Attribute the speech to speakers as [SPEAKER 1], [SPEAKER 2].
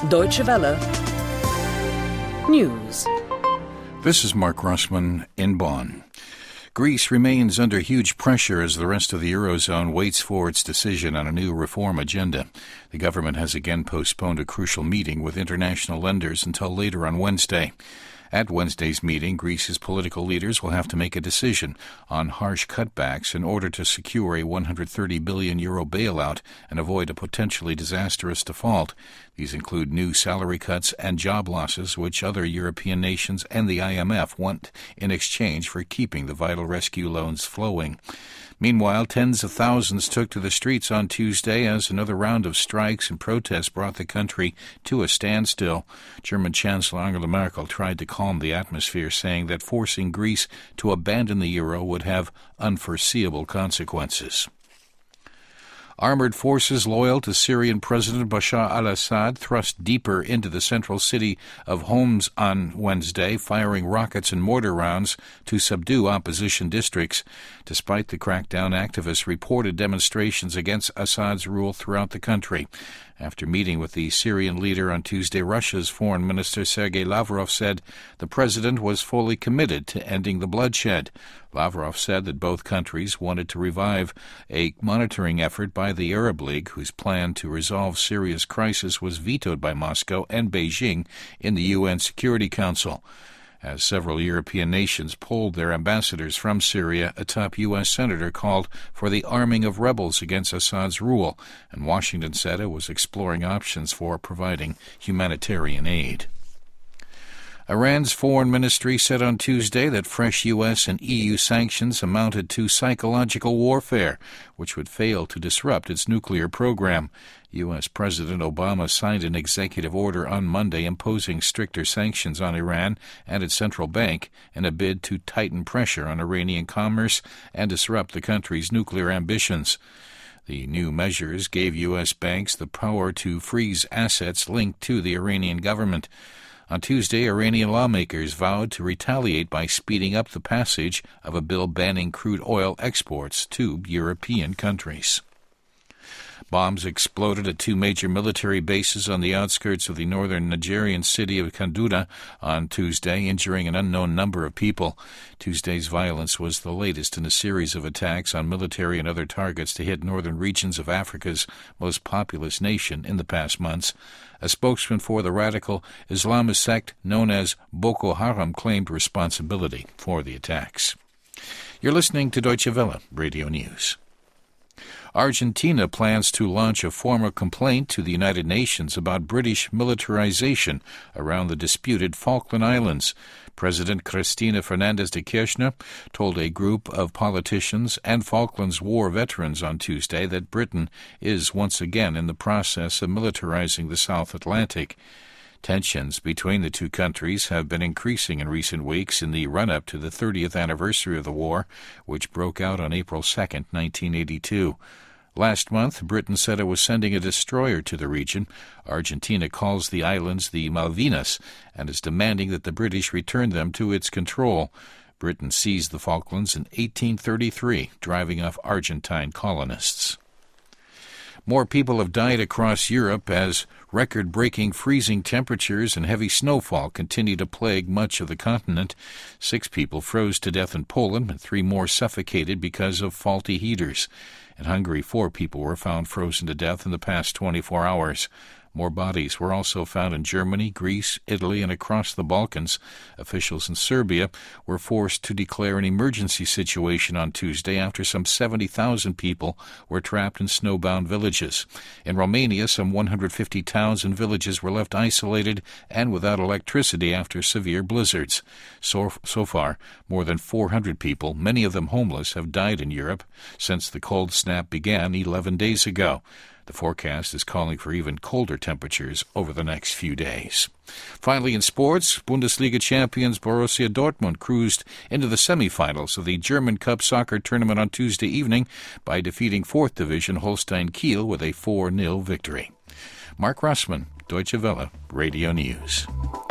[SPEAKER 1] Deutsche Welle. News.
[SPEAKER 2] This is Mark Russman in Bonn. Greece remains under huge pressure as the rest of the Eurozone waits for its decision on a new reform agenda. The government has again postponed a crucial meeting with international lenders until later on Wednesday. At Wednesday's meeting, Greece's political leaders will have to make a decision on harsh cutbacks in order to secure a €130 billion bailout and avoid a potentially disastrous default. These include new salary cuts and job losses, which other European nations and the IMF want in exchange for keeping the vital rescue loans flowing. Meanwhile, tens of thousands took to the streets on Tuesday as another round of strikes and protests brought the country to a standstill. German Chancellor Angela Merkel tried to calm the atmosphere, saying that forcing Greece to abandon the euro would have unforeseeable consequences. Armored forces loyal to Syrian President Bashar al-Assad thrust deeper into the central city of Homs on Wednesday, firing rockets and mortar rounds to subdue opposition districts. Despite the crackdown, activists reported demonstrations against Assad's rule throughout the country. After meeting with the Syrian leader on Tuesday, Russia's Foreign Minister Sergei Lavrov said the president was fully committed to ending the bloodshed. Lavrov said that both countries wanted to revive a monitoring effort by the Arab League, whose plan to resolve Syria's crisis was vetoed by Moscow and Beijing in the UN Security Council. As several European nations pulled their ambassadors from Syria, a top U.S. senator called for the arming of rebels against Assad's rule, and Washington said it was exploring options for providing humanitarian aid. Iran's foreign ministry said on Tuesday that fresh U.S. and EU sanctions amounted to psychological warfare, which would fail to disrupt its nuclear program. U.S. President Obama signed an executive order on Monday imposing stricter sanctions on Iran and its central bank in a bid to tighten pressure on Iranian commerce and disrupt the country's nuclear ambitions. The new measures gave U.S. banks the power to freeze assets linked to the Iranian government. On Tuesday, Iranian lawmakers vowed to retaliate by speeding up the passage of a bill banning crude oil exports to European countries. Bombs exploded at two major military bases on the outskirts of the northern Nigerian city of Kaduna on Tuesday, injuring an unknown number of people. Tuesday's violence was the latest in a series of attacks on military and other targets to hit northern regions of Africa's most populous nation in the past months. A spokesman for the radical Islamist sect known as Boko Haram claimed responsibility for the attacks. You're listening to Deutsche Welle Radio News. Argentina plans to launch a formal complaint to the United Nations about British militarization around the disputed Falkland Islands. President Cristina Fernández de Kirchner told a group of politicians and Falklands War veterans on Tuesday that Britain is once again in the process of militarizing the South Atlantic. Tensions between the two countries have been increasing in recent weeks in the run-up to the 30th anniversary of the war, which broke out on April 2, 1982. Last month, Britain said it was sending a destroyer to the region. Argentina calls the islands the Malvinas and is demanding that the British return them to its control. Britain seized the Falklands in 1833, driving off Argentine colonists. More people have died across Europe as record-breaking freezing temperatures and heavy snowfall continue to plague much of the continent. 6 people froze to death in Poland and 3 more suffocated because of faulty heaters. In Hungary, 4 people were found frozen to death in the past 24 hours. More bodies were also found in Germany, Greece, Italy, and across the Balkans. Officials in Serbia were forced to declare an emergency situation on Tuesday after some 70,000 people were trapped in snowbound villages. In Romania, some 150 towns and villages were left isolated and without electricity after severe blizzards. So far, more than 400 people, many of them homeless, have died in Europe since the cold snap began 11 days ago. The forecast is calling for even colder temperatures over the next few days. Finally, in sports, Bundesliga champions Borussia Dortmund cruised into the semifinals of the German Cup soccer tournament on Tuesday evening by defeating 4th Division Holstein Kiel with a 4-0 victory. Mark Russman, Deutsche Welle Radio News.